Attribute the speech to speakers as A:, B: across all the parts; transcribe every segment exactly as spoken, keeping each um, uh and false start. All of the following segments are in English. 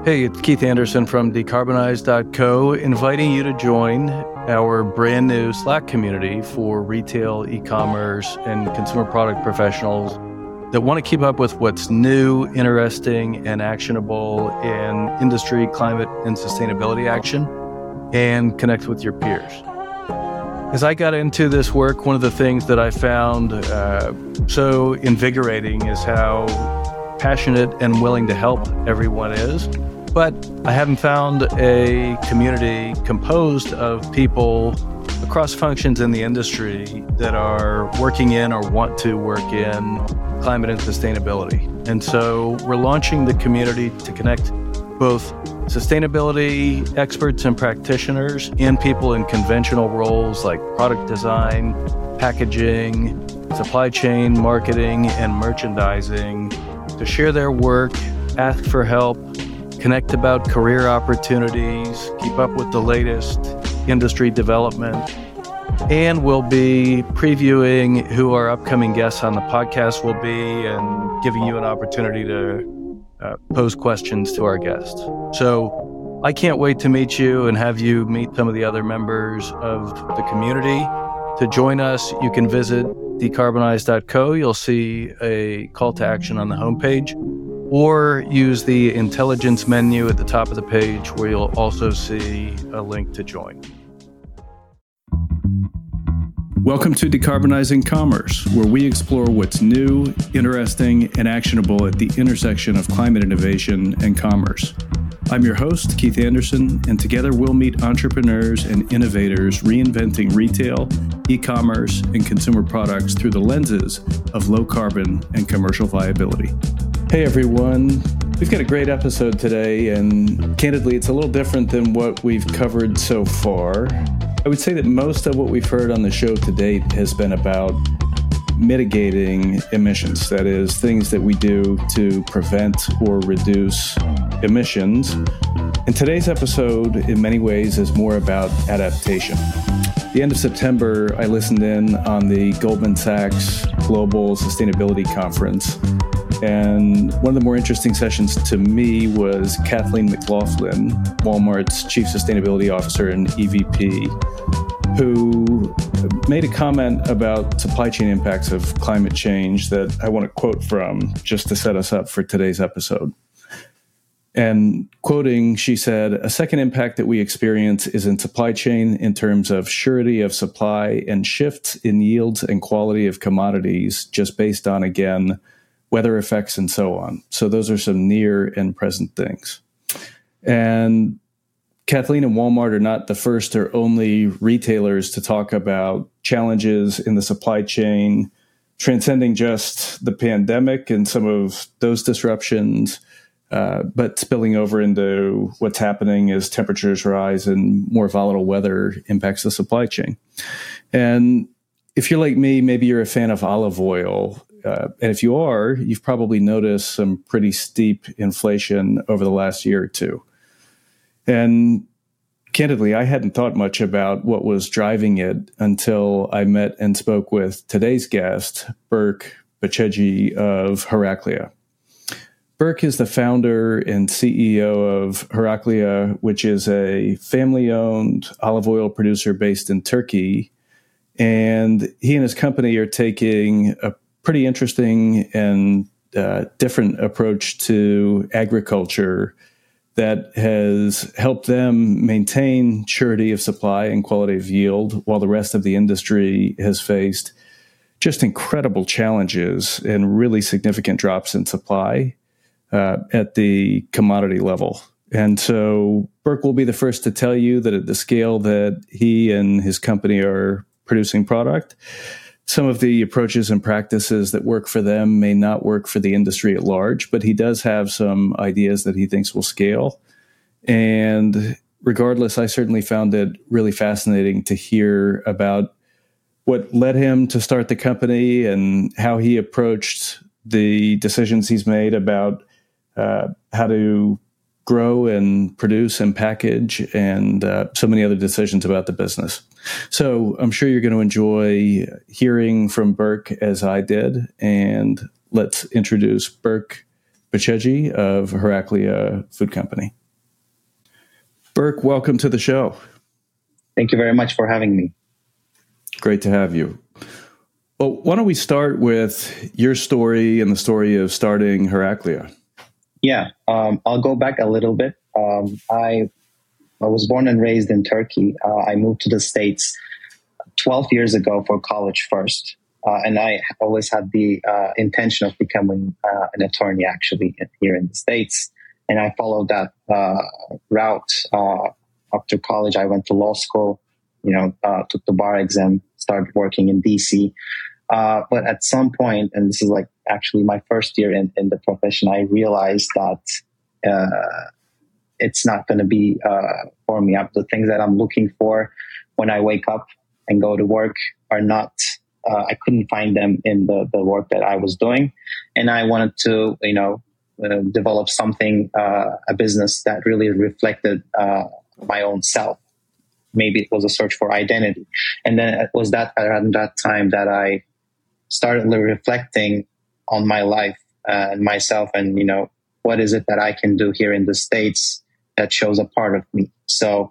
A: Hey, it's Keith Anderson from decarbonize dot co, inviting you to join our brand new Slack community for retail, e-commerce, and consumer product professionals that want to keep up with what's new, interesting, and actionable in industry, climate, and sustainability action, and connect with your peers. As I got into this work, one of the things that I found uh, so invigorating is how passionate and willing to help everyone is. But I haven't found a community composed of people across functions in the industry that are working in or want to work in climate and sustainability. And so we're launching the community to connect both sustainability experts and practitioners and people in conventional roles like product design, packaging, supply chain, marketing, and merchandising to share their work, ask for help, connect about career opportunities, keep up with the latest industry development, and we'll be previewing who our upcoming guests on the podcast will be and giving you an opportunity to uh, pose questions to our guests. So I can't wait to meet you and have you meet some of the other members of the community. To join us, you can visit decarbonize dot co. You'll see a call to action on the homepage, or use the intelligence menu at the top of the page where you'll also see a link to join. Welcome to Decarbonizing Commerce, where we explore what's new, interesting, and actionable at the intersection of climate innovation and commerce. I'm your host, Keith Anderson, and together we'll meet entrepreneurs and innovators reinventing retail, e-commerce, and consumer products through the lenses of low carbon and commercial viability. Hey everyone, we've got a great episode today, and candidly, it's a little different than what we've covered so far. I would say that most of what we've heard on the show to date has been about mitigating emissions, that is, things that we do to prevent or reduce emissions. And today's episode, in many ways, is more about adaptation. At the end of September, I listened in on the Goldman Sachs Global Sustainability Conference. And one of the more interesting sessions to me was Kathleen McLaughlin, Walmart's Chief Sustainability Officer and E V P, who made a comment about supply chain impacts of climate change that I want to quote from just to set us up for today's episode. And quoting, she said, "A second impact that we experience is in supply chain in terms of surety of supply and shifts in yields and quality of commodities just based on, again, weather effects and so on." So those are some near and present things. And Kathleen and Walmart are not the first or only retailers to talk about challenges in the supply chain, transcending just the pandemic and some of those disruptions, uh, but spilling over into what's happening as temperatures rise and more volatile weather impacts the supply chain. And if you're like me, maybe you're a fan of olive oil. Uh, and if you are, you've probably noticed some pretty steep inflation over the last year or two. And candidly, I hadn't thought much about what was driving it until I met and spoke with today's guest, Burke Baceggi of Heraclea. Burke is the founder and C E O of Heraclea, which is a family-owned olive oil producer based in Turkey. And he and his company are taking a pretty interesting and uh, different approach to agriculture that has helped them maintain surety of supply and quality of yield, while the rest of the industry has faced just incredible challenges and really significant drops in supply uh, at the commodity level. And so Burke will be the first to tell you that at the scale that he and his company are producing product, some of the approaches and practices that work for them may not work for the industry at large, but he does have some ideas that he thinks will scale. And regardless, I certainly found it really fascinating to hear about what led him to start the company and how he approached the decisions he's made about uh, how to grow and produce and package, and uh, so many other decisions about the business. So I'm sure you're going to enjoy hearing from Burke as I did. And let's introduce Burke Ucegi of Heraclea Food Company. Burke, welcome to the show.
B: Thank you very much for having me.
A: Great to have you. Well, why don't we start with your story and the story of starting Heraclea?
B: Yeah, um, I'll go back a little bit. Um, I, I was born and raised in Turkey. Uh, I moved to the States twelve years ago for college first. Uh, and I always had the uh, intention of becoming uh, an attorney, actually, here in the States. And I followed that uh, route. Uh, after college, I went to law school, you know, uh, took the bar exam, started working in D C. Uh, but at some point, and this is like actually my first year in, in the profession, I realized that uh, it's not going to be uh, for me. The things that I'm looking for when I wake up and go to work are not, uh, I couldn't find them in the, the work that I was doing. And I wanted to, you know, uh, develop something, uh, a business that really reflected uh, my own self. Maybe it was a search for identity. And then it was that around that time that I started reflecting on my life uh, and myself and, you know, what is it that I can do here in the States that shows a part of me. So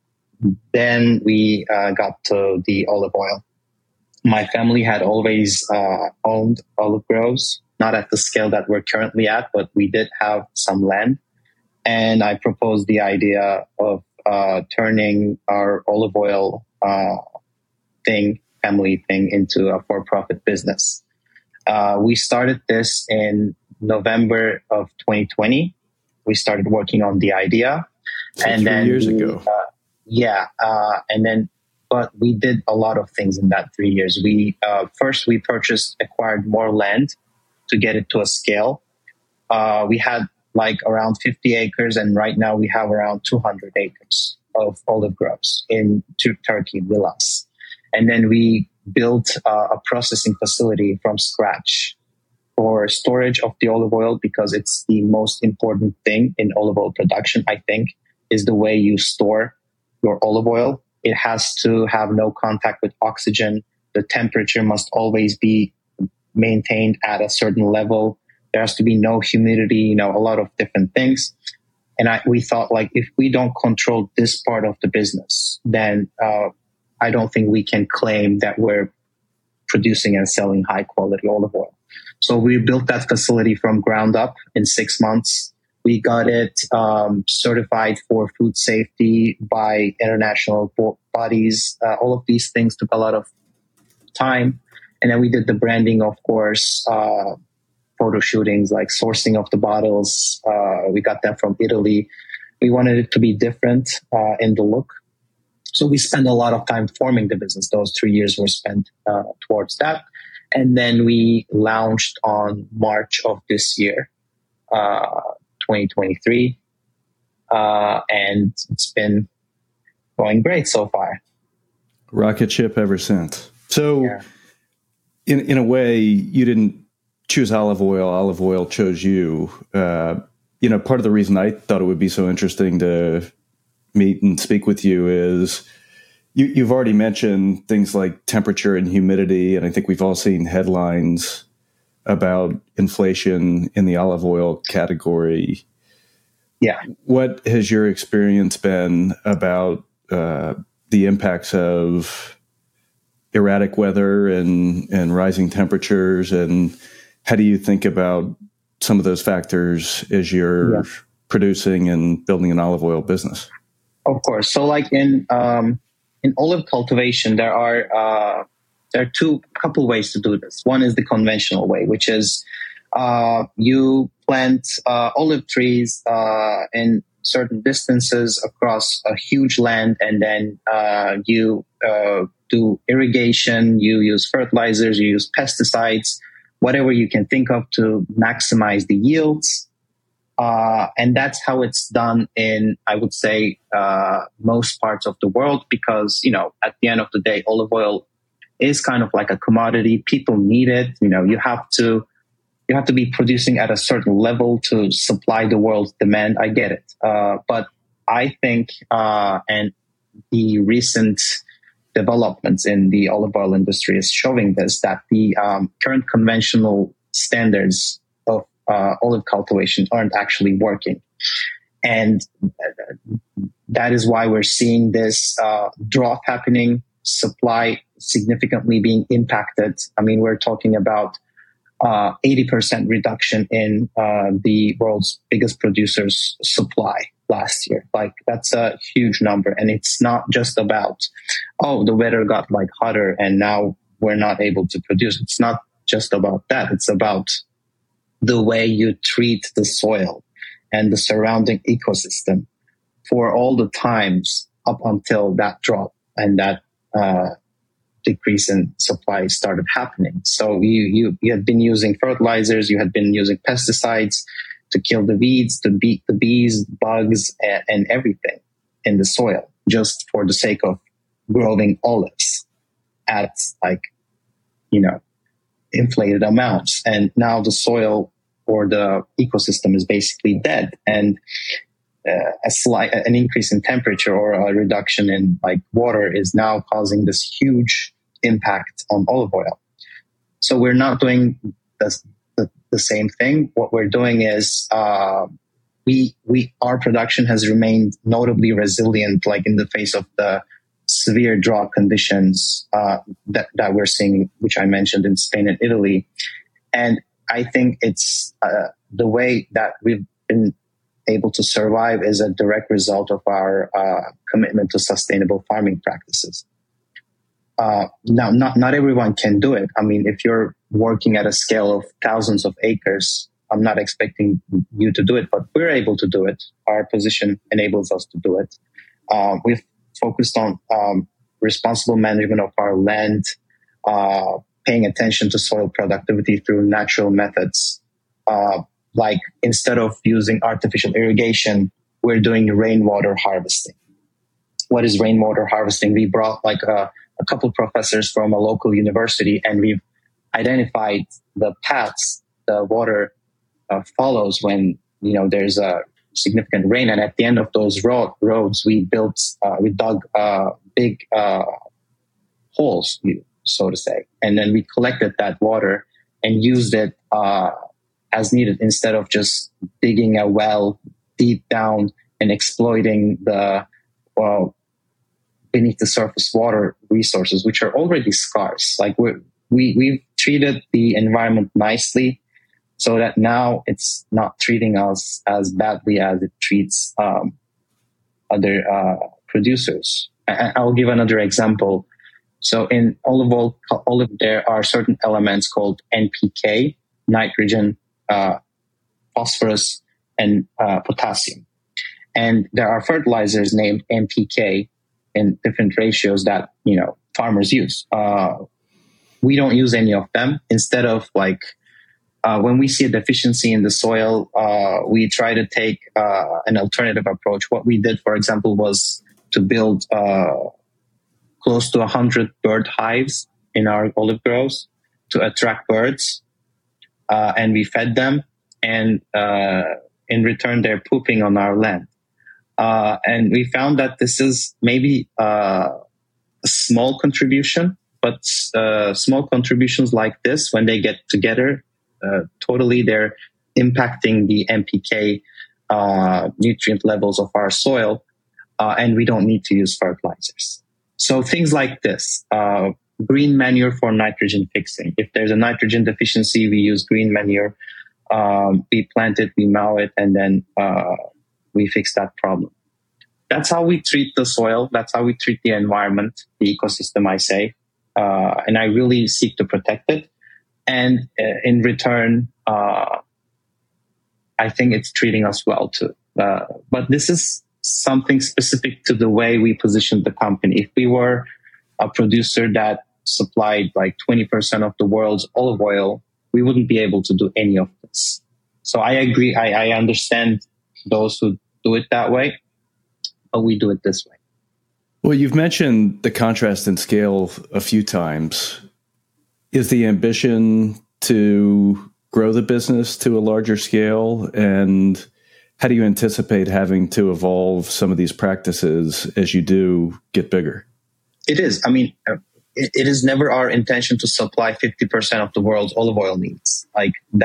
B: then we uh, got to the olive oil. My family had always uh, owned olive groves, not at the scale that we're currently at, but we did have some land. And I proposed the idea of uh, turning our olive oil uh, thing, family thing, into a for-profit business. Uh, we started this in November of twenty twenty. We started working on the idea.
A: So
B: and
A: three
B: then
A: years
B: we,
A: ago.
B: Uh, yeah. Uh, and then, but we did a lot of things in that three years. We, uh, first we purchased, acquired more land to get it to a scale. Uh, we had like around fifty acres, and right now we have around two hundred acres of olive groves in Turkey, villas. And then we built uh, a processing facility from scratch for storage of the olive oil, because it's the most important thing in olive oil production, I think, is the way you store your olive oil. It has to have no contact with oxygen. The temperature must always be maintained at a certain level. There has to be no humidity, you know, a lot of different things. And I, we thought, like, if we don't control this part of the business, then uh, I don't think we can claim that we're producing and selling high quality olive oil. So we built that facility from ground up in six months. We got it um, certified for food safety by international bodies. Uh, all of these things took a lot of time. And then we did the branding, of course, uh, photo shootings, like sourcing of the bottles. Uh, we got them from Italy. We wanted it to be different uh, in the look. So we spent a lot of time forming the business. Those three years were spent uh, towards that. And then we launched on March of this year, uh, twenty twenty-three. Uh, and it's been going great so far.
A: Rocket ship ever since. So
B: yeah.
A: in, in a way, you didn't choose olive oil. Olive oil chose you. Uh, you know, part of the reason I thought it would be so interesting to meet and speak with you is you, you've already mentioned things like temperature and humidity. And I think we've all seen headlines about inflation in the olive oil category.
B: Yeah.
A: What has your experience been about uh, the impacts of erratic weather and, and rising temperatures? And how do you think about some of those factors as you're yeah. producing and building an olive oil business?
B: Of course. So like in um, in olive cultivation, there are uh, there are two couple ways to do this. One is the conventional way, which is uh, you plant uh, olive trees uh, in certain distances across a huge land, and then uh, you uh, do irrigation, you use fertilizers, you use pesticides, whatever you can think of to maximize the yields. Uh, and that's how it's done in, I would say, uh, most parts of the world, because, you know, at the end of the day, olive oil is kind of like a commodity. People need it. You know, you have to, you have to be producing at a certain level to supply the world's demand. I get it. Uh, but I think, uh, and the recent developments in the olive oil industry is showing this, that the um, current conventional standards of uh, olive cultivation aren't actually working. And that is why we're seeing this uh, drop happening, supply significantly being impacted. I mean, we're talking about uh, eighty percent reduction in uh, the world's biggest producer's supply last year. Like, that's a huge number. And it's not just about, oh, the weather got like hotter and now we're not able to produce. It's not just about that. It's about the way you treat the soil and the surrounding ecosystem for all the times up until that drop and that uh, decrease in supply started happening. So you, you, you had been using fertilizers, you had been using pesticides to kill the weeds, to beat the bees, bugs, and, and everything in the soil, just for the sake of growing olives at like, you know, inflated amounts. And now the soil or the ecosystem is basically dead. And uh, a slight, an increase in temperature or a reduction in like water is now causing this huge impact on olive oil. So we're not doing this, the, the same thing. What we're doing is, uh, we, we, our production has remained notably resilient, like in the face of the severe drought conditions, uh, that, that we're seeing, which I mentioned in Spain and Italy. And I think it's, uh, the way that we've been able to survive is a direct result of our, uh, commitment to sustainable farming practices. Uh, now, not, not everyone can do it. I mean, if you're working at a scale of thousands of acres, I'm not expecting you to do it, but we're able to do it. Our position enables us to do it. Uh, we've focused on um, responsible management of our land, uh, paying attention to soil productivity through natural methods. Uh, like instead of using artificial irrigation, we're doing rainwater harvesting. What is rainwater harvesting? We brought like a, a couple of professors from a local university, and we've identified the paths the water uh, follows when, you know, there's a significant rain. And at the end of those road, roads, we built, uh, we dug uh, big uh, holes, so to say. And then we collected that water and used it uh, as needed, instead of just digging a well deep down and exploiting the, well, beneath the surface water resources, which are already scarce. Like we're, we, we've treated the environment nicely so that now it's not treating us as badly as it treats um, other uh, producers. I, I'll give another example. So in olive oil, olive, there are certain elements called N P K, nitrogen, uh, phosphorus, and uh, potassium. And there are fertilizers named N P K in different ratios that, you know, farmers use. Uh, we don't use any of them. Instead of like, uh, when we see a deficiency in the soil, uh, we try to take uh, an alternative approach. What we did, for example, was to build uh, close to one hundred bird hives in our olive groves to attract birds. Uh, and we fed them, and uh, in return, they're pooping on our land. Uh, and we found that this is maybe uh, a small contribution, but uh, small contributions like this, when they get together, uh, totally they're impacting the N P K uh, nutrient levels of our soil, uh, and we don't need to use fertilizers. So things like this, uh, green manure for nitrogen fixing. If there's a nitrogen deficiency, we use green manure. Um, we plant it, we mow it, and then uh, we fix that problem. That's how we treat the soil. That's how we treat the environment, the ecosystem, I say. Uh, and I really seek to protect it. And uh, in return, uh, I think it's treating us well too. Uh, but this is something specific to the way we positioned the company. If we were a producer that supplied like twenty percent of the world's olive oil, we wouldn't be able to do any of this. So I agree. I, I understand those who do it that way, but we do it this way.
A: Well, you've mentioned the contrast in scale a few times. Is the ambition to grow the business to a larger scale? And how do you anticipate having to evolve some of these practices as you do get bigger?
B: It is. I mean, it, it is never our intention to supply fifty percent of the world's olive oil needs. Like that,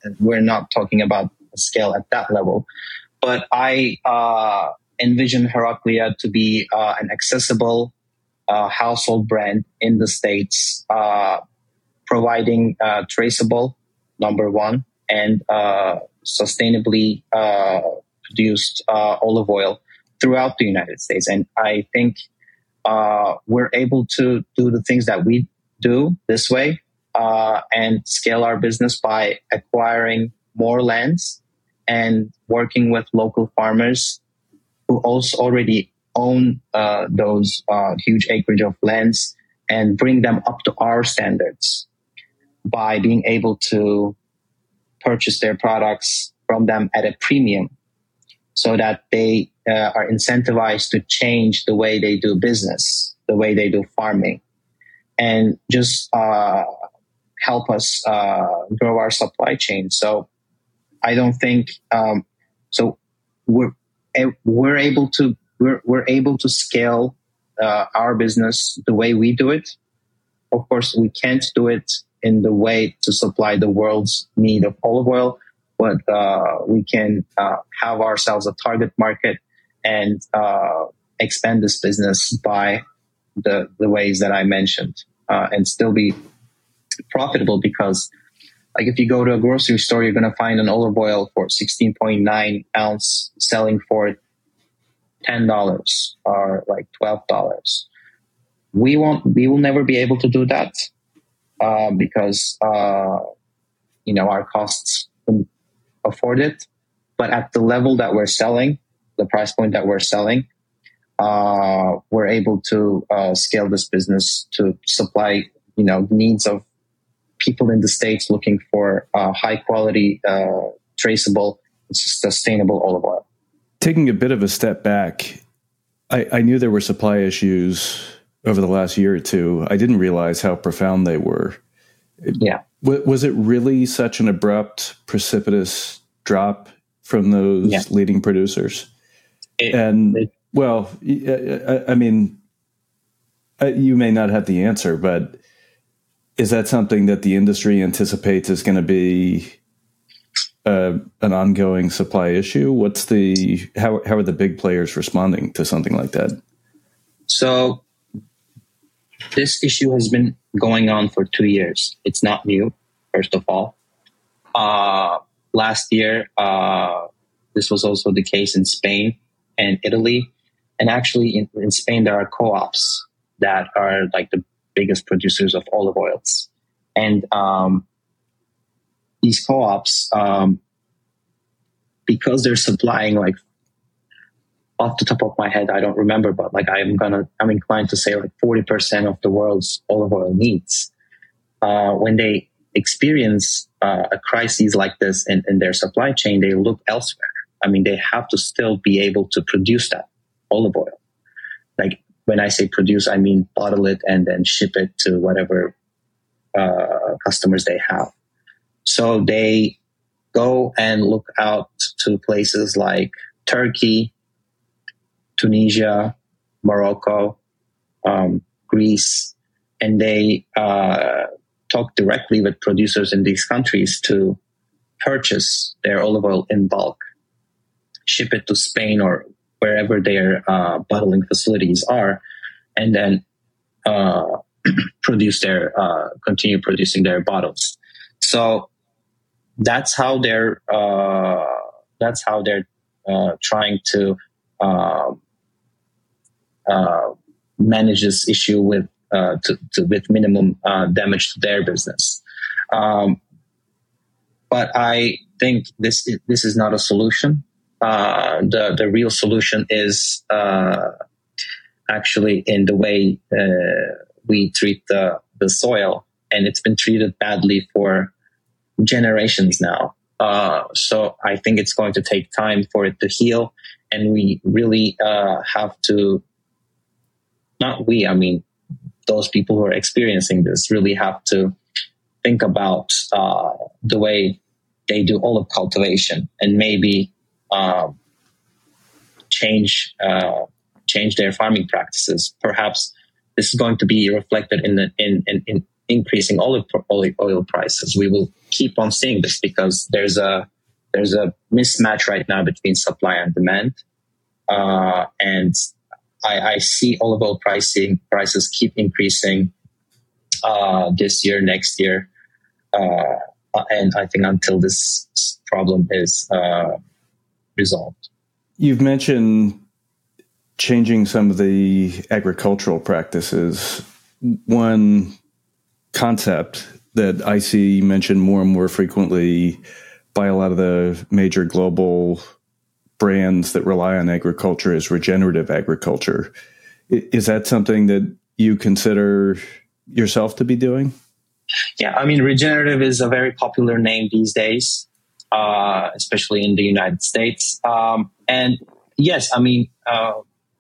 B: we're not talking about a scale at that level. But I uh, envision Heraclea to be uh, an accessible uh, household brand in the States, uh, providing uh, traceable, number one, and uh, sustainably uh, produced uh, olive oil throughout the United States. And I think uh, we're able to do the things that we do this way uh, and scale our business by acquiring more lands and working with local farmers who also already own uh, those uh, huge acreage of lands and bring them up to our standards by being able to purchase their products from them at a premium so that they uh, are incentivized to change the way they do business, the way they do farming, and just uh, help us uh, grow our supply chain. So I don't think um, so. We're we're able to we're we're able to scale uh, our business the way we do it. Of course, we can't do it in the way to supply the world's need of olive oil, but uh, we can uh, have ourselves a target market and uh, expand this business by the the ways that I mentioned, uh, and still be profitable. Because, like, if you go to a grocery store, you're going to find an olive oil for sixteen point nine ounce selling for ten dollars or like twelve dollars. We won't. We will never be able to do that. Uh, because, uh, you know, our costs can afford it. But at the level that we're selling, the price point that we're selling, uh, we're able to uh, scale this business to supply, you know, needs of people in the States looking for uh, high quality, uh, traceable, sustainable olive oil.
A: Taking a bit of a step back, I, I knew there were supply issues over the last year or two. I didn't realize how profound they were.
B: Yeah.
A: Was it really such an abrupt, precipitous drop from those yeah. leading producers? It, and, it, well, I, I mean, you may not have the answer, but is that something that the industry anticipates is going to be uh, an ongoing supply issue? What's the, how, how are the big players responding to something like that?
B: So, this issue has been going on for two years. It's not new, first of all. Uh, last year, uh, this was also the case in Spain and Italy. And actually, in, in Spain, there are co-ops that are like the biggest producers of olive oils. And um, these co-ops, um, because they're supplying, like, off the top of my head, I don't remember, but like I'm gonna, I'm inclined to say like forty percent of the world's olive oil needs. Uh, when they experience uh, a crisis like this in, in their supply chain, they look elsewhere. I mean, they have to still be able to produce that olive oil. Like, when I say produce, I mean bottle it and then ship it to whatever uh, customers they have. So they go and look out to places like Turkey, Tunisia, Morocco, um, Greece, and they uh, talk directly with producers in these countries to purchase their olive oil in bulk, ship it to Spain or wherever their uh, bottling facilities are, and then uh, produce their uh, continue producing their bottles. So that's how they're uh, that's how they're uh, trying to. Uh, Uh, manage this issue with uh, to, to, with minimum uh, damage to their business. Um, but I think this is, this is not a solution. Uh, the the real solution is uh, actually in the way uh, we treat the the soil, and it's been treated badly for generations now. Uh, so I think it's going to take time for it to heal, and we really uh, have to. Not we, I mean, those people who are experiencing this really have to think about uh, the way they do olive cultivation and maybe um, change uh, change their farming practices. Perhaps this is going to be reflected in the in in in, increasing olive olive oil prices. We will keep on seeing this because there's a there's a mismatch right now between supply and demand, uh, and I, I see olive oil pricing prices keep increasing uh, this year, next year, uh, and I think until this problem is uh, resolved.
A: You've mentioned changing some of the agricultural practices. One concept that I see mentioned more and more frequently by a lot of the major global brands that rely on agriculture is regenerative agriculture. Is that something that you consider yourself to be doing?
B: Yeah, I mean, regenerative is a very popular name these days, uh, especially in the United States. Um, and yes, I mean, uh,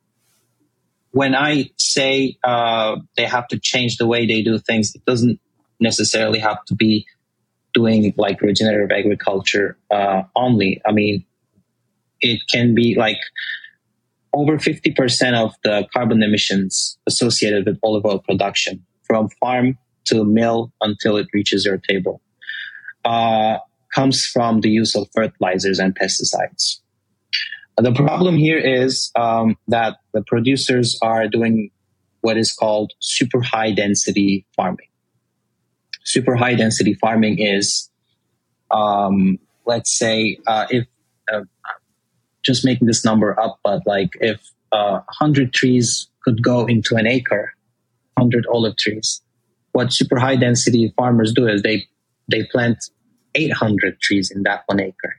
B: when I say uh, they have to change the way they do things, it doesn't necessarily have to be doing like regenerative agriculture uh, only. I mean, it can be like over fifty percent of the carbon emissions associated with olive oil production from farm to mill until it reaches your table uh, comes from the use of fertilizers and pesticides. The problem here is um, that the producers are doing what is called super high density farming. Super high density farming is, um, let's say, uh, if uh, just making this number up, but like if uh, one hundred trees could go into an acre, one hundred olive trees, what super high density farmers do is they they plant eight hundred trees in that one acre,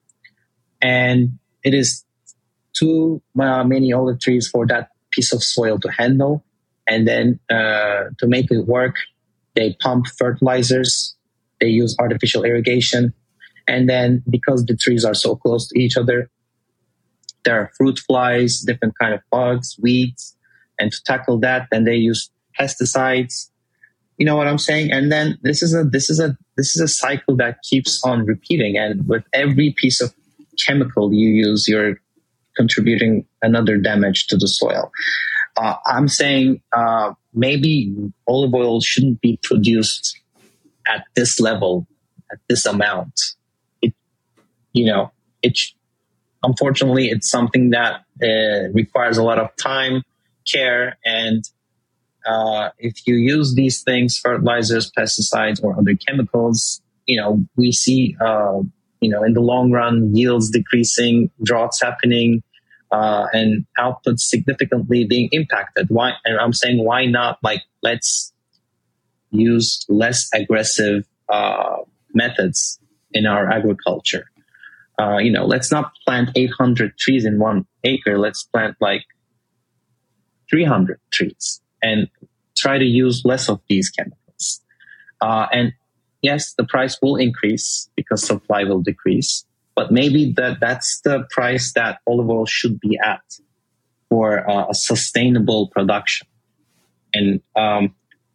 B: and it is too uh, many olive trees for that piece of soil to handle. And then uh, to make it work, they pump fertilizers, they use artificial irrigation. And then because the trees are so close to each other, there are fruit flies, different kind of bugs, weeds. And to tackle that, then they use pesticides. You know what I'm saying? And then this is a this is a this is a cycle that keeps on repeating. And with every piece of chemical you use, you're contributing another damage to the soil. Uh, I'm saying uh, maybe olive oil shouldn't be produced at this level, at this amount. It, you know, it. Unfortunately, it's something that uh, requires a lot of time, care, and uh, if you use these things, fertilizers, pesticides, or other chemicals, you know, we see, uh, you know, in the long run, yields decreasing, droughts happening. Uh, and output significantly being impacted. Why? And I'm saying, why not? Like, let's use less aggressive uh, methods in our agriculture. Uh, you know, let's not plant eight hundred trees in one acre. Let's plant like three hundred trees and try to use less of these chemicals. Uh, and yes, the price will increase because supply will decrease. But maybe that that's the price that olive oil should be at for uh, a sustainable production. And um,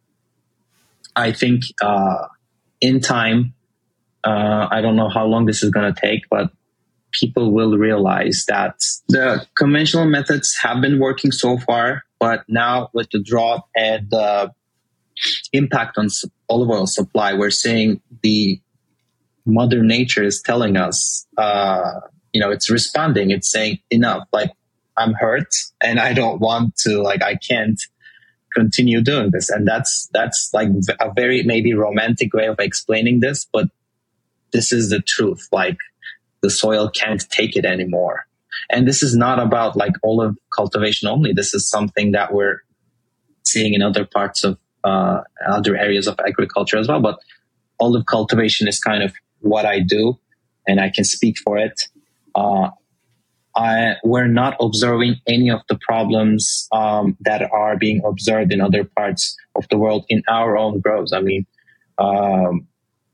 B: I think uh, in time, uh, I don't know how long this is going to take, but people will realize that the conventional methods have been working so far, but now with the drought and the impact on olive oil supply, we're seeing the Mother Nature is telling us, uh, you know, it's responding. It's saying enough. Like, I'm hurt and I don't want to, like, I can't continue doing this. And that's, that's like a very maybe romantic way of explaining this, but this is the truth. Like, the soil can't take it anymore. And this is not about like olive cultivation only. This is something that we're seeing in other parts of, uh, other areas of agriculture as well. But olive cultivation is kind of what I do, and I can speak for it. Uh, I, we're not observing any of the problems um, that are being observed in other parts of the world in our own groves. I mean, um,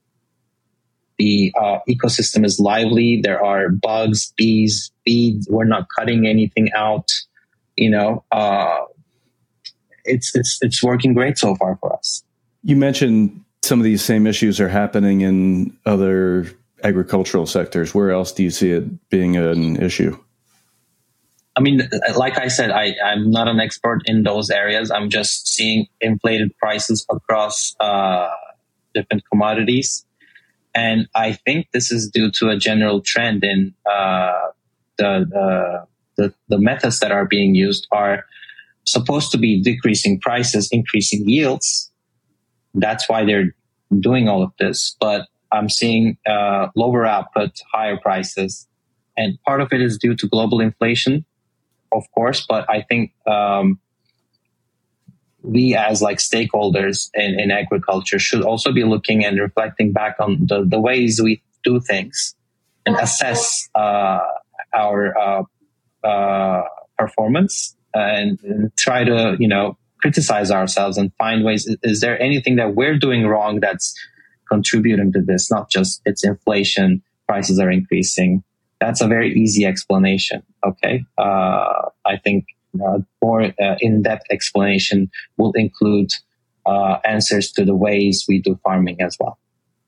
B: the uh, ecosystem is lively. There are bugs, bees, bees. We're not cutting anything out. You know, uh, it's it's it's working great so far for us.
A: You mentioned some of these same issues are happening in other agricultural sectors. Where else do you see it being an issue?
B: I mean, like I said, I, I'm not an expert in those areas. I'm just seeing inflated prices across uh, different commodities. And I think this is due to a general trend in uh, the, the, the, the methods that are being used are supposed to be decreasing prices, increasing yields. That's why they're doing all of this. But I'm seeing uh, lower output, higher prices. And part of it is due to global inflation, of course. But I think um, we as like stakeholders in, in agriculture should also be looking and reflecting back on the, the ways we do things and assess uh, our uh, uh, performance and, and try to, you know, criticize ourselves and find ways. Is, is there anything that we're doing wrong that's contributing to this? Not just it's inflation, prices are increasing. That's a very easy explanation. Okay. Uh, I think uh, more uh, in-depth explanation will include uh, answers to the ways we do farming as well.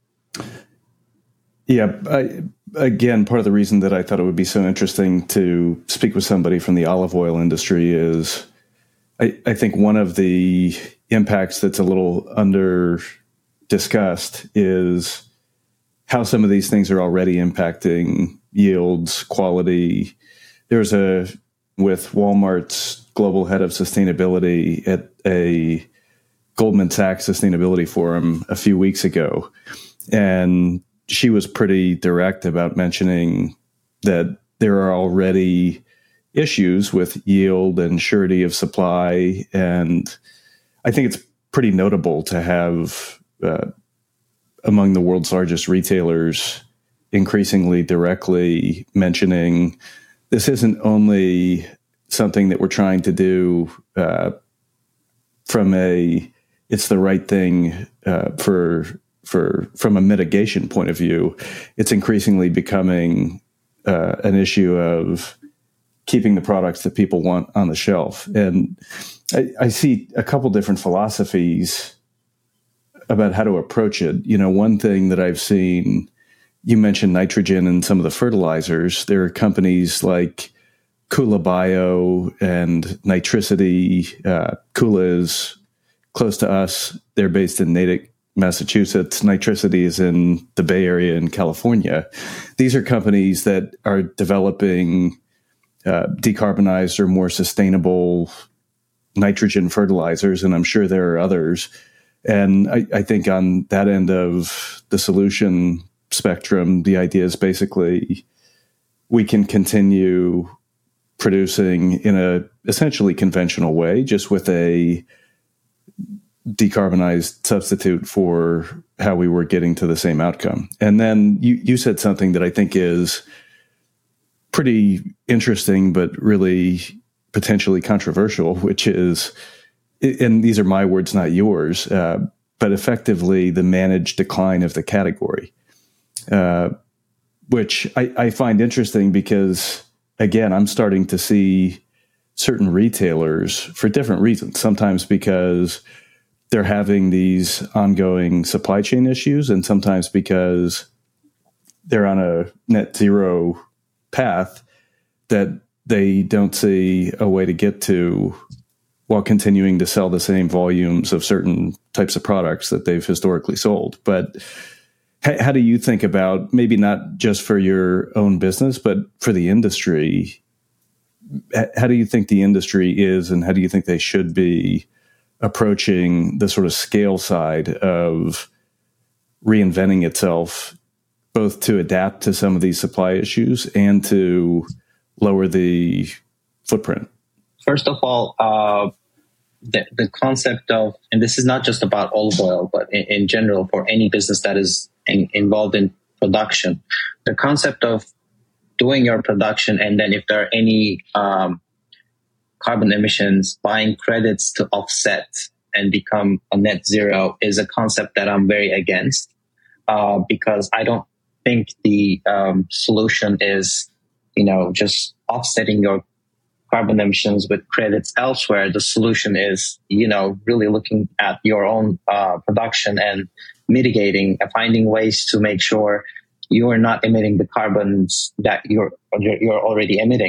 A: Yeah. I, again, part of the reason that I thought it would be so interesting to speak with somebody from the olive oil industry is I, I think one of the impacts that's a little under discussed is how some of these things are already impacting yields, quality. There's a, with Walmart's global head of sustainability at a Goldman Sachs Sustainability Forum a few weeks ago. And she was pretty direct about mentioning that there are already issues with yield and surety of supply. And I think it's pretty notable to have uh, among the world's largest retailers increasingly directly mentioning this isn't only something that we're trying to do uh, from a it's the right thing uh, for for from a mitigation point of view. It's increasingly becoming uh, an issue of keeping the products that people want on the shelf. And I, I see a couple different philosophies about how to approach it. You know, one thing that I've seen, you mentioned nitrogen and some of the fertilizers. There are companies like Kula Bio and Nitricity. Uh, Kula is close to us. They're based in Natick, Massachusetts. Nitricity is in the Bay Area in California. These are companies that are developing uh, decarbonized or more sustainable nitrogen fertilizers, and I'm sure there are others. And I, I think on that end of the solution spectrum, the idea is basically we can continue producing in a essentially conventional way, just with a decarbonized substitute for how we were getting to the same outcome. And then you, you said something that I think is pretty interesting, but really potentially controversial, which is, and these are my words, not yours, uh, but effectively the managed decline of the category, uh, which I, I find interesting because, again, I'm starting to see certain retailers for different reasons, sometimes because they're having these ongoing supply chain issues, and sometimes because they're on a net zero path that they don't see a way to get to while continuing to sell the same volumes of certain types of products that they've historically sold. But how, how do you think about, maybe not just for your own business, but for the industry? How do you think the industry is, and how do you think they should be approaching the sort of scale side of reinventing itself, both to adapt to some of these supply issues and to lower the footprint?
B: First of all, uh, the, the concept of, and this is not just about olive oil, but in, in general for any business that is in, involved in production, the concept of doing your production and then if there are any um, carbon emissions, buying credits to offset and become a net zero is a concept that I'm very against uh, because I don't think the um, solution is, you know, just offsetting your carbon emissions with credits elsewhere. The solution is, you know, really looking at your own uh, production and mitigating, uh, finding ways to make sure you are not emitting the carbons that you're you're already emitting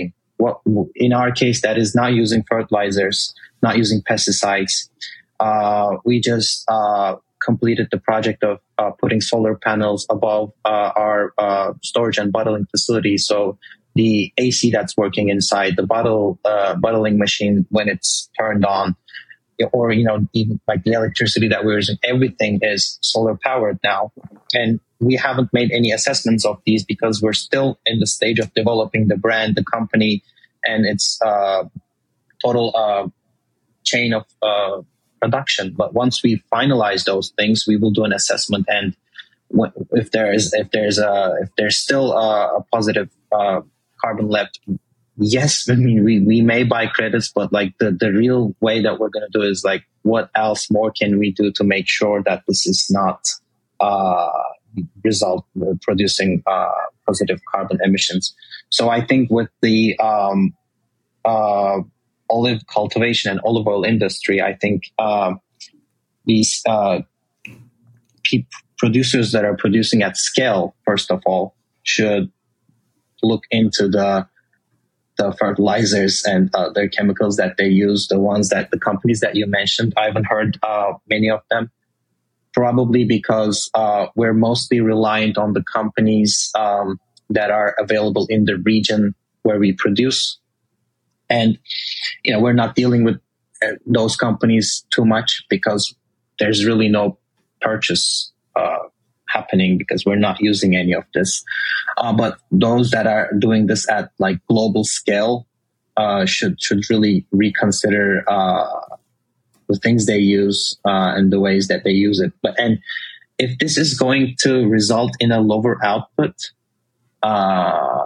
B: what in our case, that is not using fertilizers, not using pesticides. Uh, we just uh, completed the project of uh, putting solar panels above uh, our uh, storage and bottling facility. So the A C that's working inside the bottle uh, bottling machine, when it's turned on, or, you know, even like the electricity that we're using, everything is solar powered now. And we haven't made any assessments of these because we're still in the stage of developing the brand, the company, and its uh, total uh, chain of uh, production. But once we finalize those things, we will do an assessment. And if there is, if there's a, if there's still a, a positive uh, carbon left, yes, I mean, we, we may buy credits, but like the, the real way that we're going to do is like, what else more can we do to make sure that this is not uh, result producing uh, positive carbon emissions? So I think with the um, uh, olive cultivation and olive oil industry, I think uh, these uh, pe- producers that are producing at scale, first of all, should look into the the fertilizers and other chemicals that they use, the ones that the companies that you mentioned. I haven't heard uh, many of them, probably because uh, we're mostly reliant on the companies um, that are available in the region where we produce. And, you know, we're not dealing with uh, those companies too much because there's really no purchase uh, happening because we're not using any of this. Uh, but those that are doing this at like global scale uh, should should really reconsider uh, the things they use uh, and the ways that they use it. But and if this is going to result in a lower output, uh,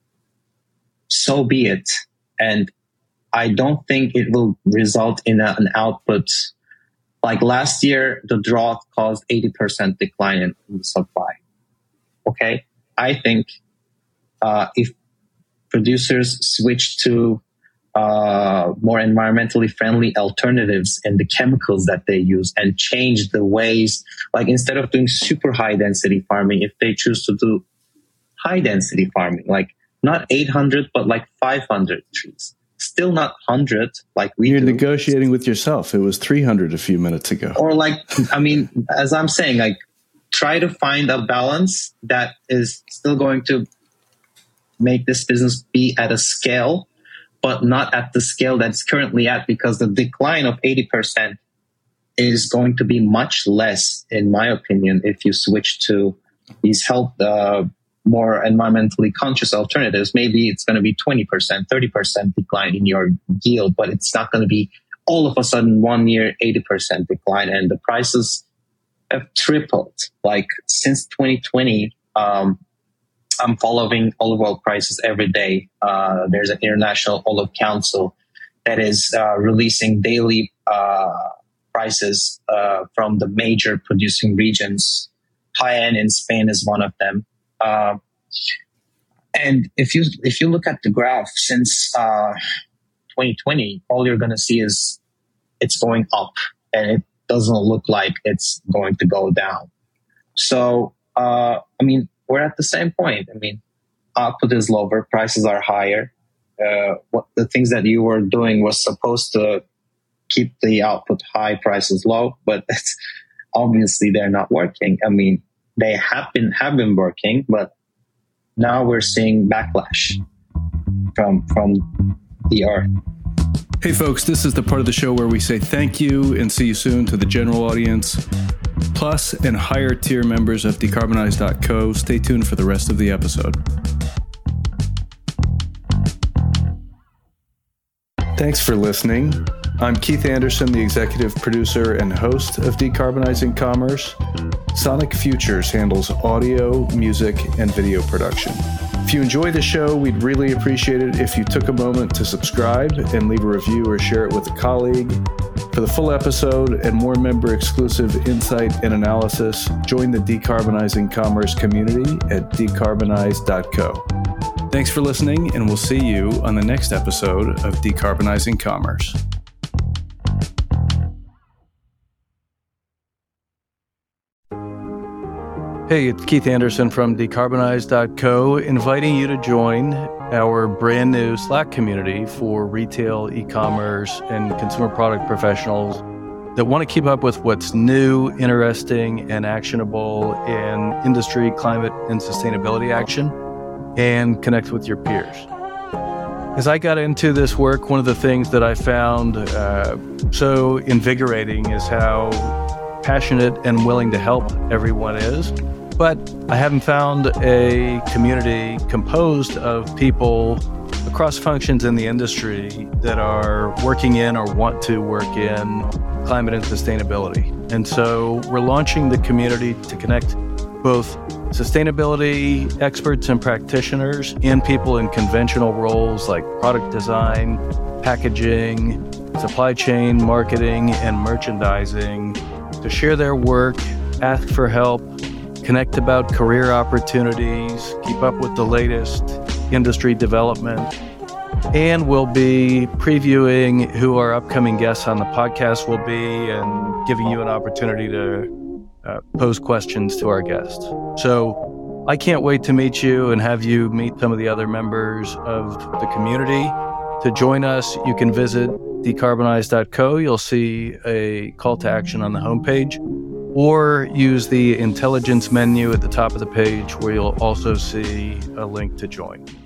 B: so be it. And I don't think it will result in a, an output. Like last year, the drought caused eighty percent decline in, in the supply. Okay. I think uh, if producers switch to uh, more environmentally friendly alternatives in the chemicals that they use and change the ways, like instead of doing super high density farming, if they choose to do high density farming, like not eight hundred, but like five hundred trees. Still not one hundred like we
A: You're
B: do.
A: negotiating with yourself. It was three hundred a few minutes ago.
B: Or like, I mean, as I'm saying, like try to find a balance that is still going to make this business be at a scale, but not at the scale that's currently at, because the decline of eighty percent is going to be much less, in my opinion, if you switch to these health, uh, more environmentally conscious alternatives. Maybe it's going to be twenty percent, thirty percent decline in your yield, but it's not going to be all of a sudden one year, eighty percent decline. And the prices have tripled. Like since twenty twenty, um, I'm following olive oil prices every day. Uh, there's an International Olive Council that is uh, releasing daily uh, prices uh, from the major producing regions. Jaén in Spain is one of them. Uh, and if you if you look at the graph since uh, twenty twenty, all you're going to see is it's going up, and it doesn't look like it's going to go down. So, uh, I mean, we're at the same point. I mean, output is lower, prices are higher. Uh, what the things that you were doing was supposed to keep the output high, prices low, but it's, obviously they're not working. I mean, they have been have been working, but now we're seeing backlash from from the earth.
A: Hey folks, this is the part of the show where we say thank you and see you soon to the general audience, plus and higher tier members of decarbonize dot co. Stay tuned for the rest of the episode. Thanks for listening. I'm Keith Anderson, the executive producer and host of Decarbonizing Commerce. Sonic Futures handles audio, music, and video production. If you enjoy the show, we'd really appreciate it if you took a moment to subscribe and leave a review or share it with a colleague. For the full episode and more member-exclusive insight and analysis, join the Decarbonizing Commerce community at decarbonize dot co. Thanks for listening, and we'll see you on the next episode of Decarbonizing Commerce. Hey, it's Keith Anderson from decarbonize dot co, inviting you to join our brand new Slack community for retail, e-commerce, and consumer product professionals that want to keep up with what's new, interesting, and actionable in industry, climate, and sustainability action, and connect with your peers. As I got into this work, one of the things that I found uh, so invigorating is how passionate and willing to help everyone is. But I haven't found a community composed of people across functions in the industry that are working in or want to work in climate and sustainability. And so we're launching the community to connect both sustainability experts and practitioners and people in conventional roles like product design, packaging, supply chain, marketing, and merchandising to share their work, ask for help, connect about career opportunities, keep up with the latest industry development, and we'll be previewing who our upcoming guests on the podcast will be and giving you an opportunity to uh, pose questions to our guests. So I can't wait to meet you and have you meet some of the other members of the community. To join us, you can visit decarbonize dot co. You'll see a call to action on the homepage, or use the intelligence menu at the top of the page where you'll also see a link to join.